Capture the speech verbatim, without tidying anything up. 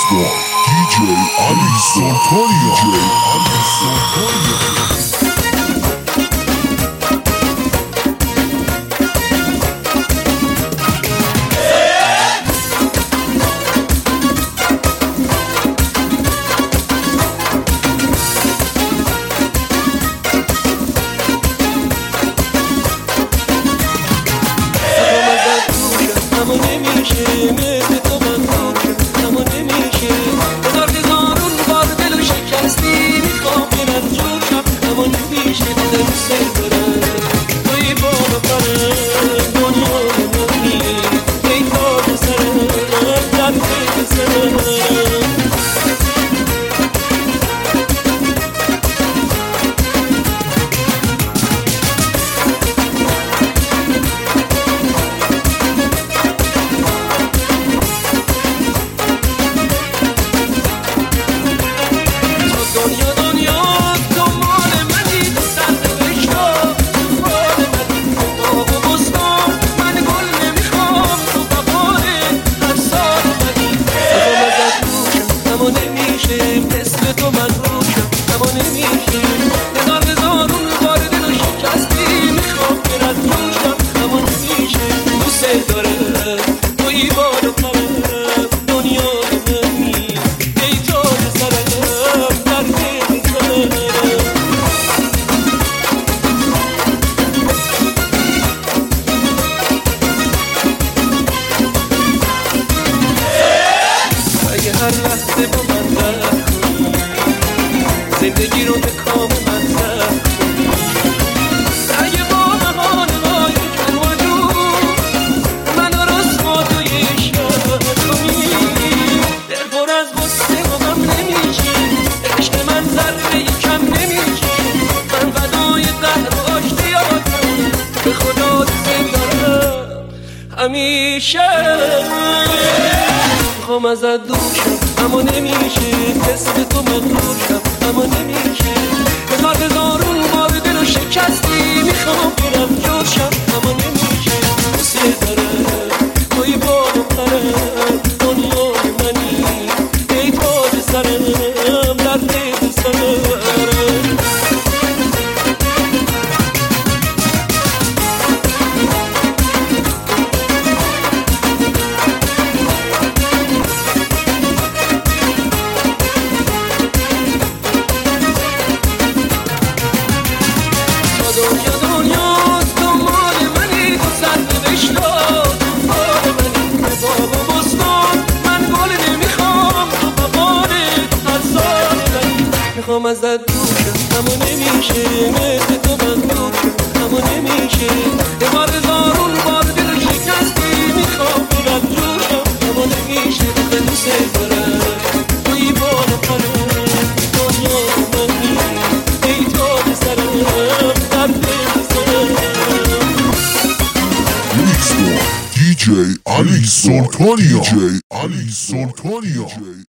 One, D J Ali Sultania. D J Ali Sultania. هر لحظه با من رفت زندگی رو به کام من زد اگه با بهانه‌های جن و جور من رسوا توی شب کنی دل پر از غصه و غم نمیشه عشق من ذره کم نمیشه من فدای قهر و اشتیاقم به خدا زنده دارم همیشه میخوام ازت دور شم اما نمیشه مثل تو مغرور شم اما نمیشه هزار هزارون بار دل رو شکستی میخوام برم جور شم اما نمیشه دوست دارم توی بالاترم دنیای منی ای تاج سرم در دل سرم میخوام ازت دور شم اما نمیشه مثل تو من دور شم اما نمیشه هزار هزارون بار دل رو شکستی میخوام برم جور شم اما نمیشه آخه دوست دارم توی بالاترم دنیای منی ای تاج سرم در دل سرم Mix One, D J Ali Sultania. D J Ali Sultania.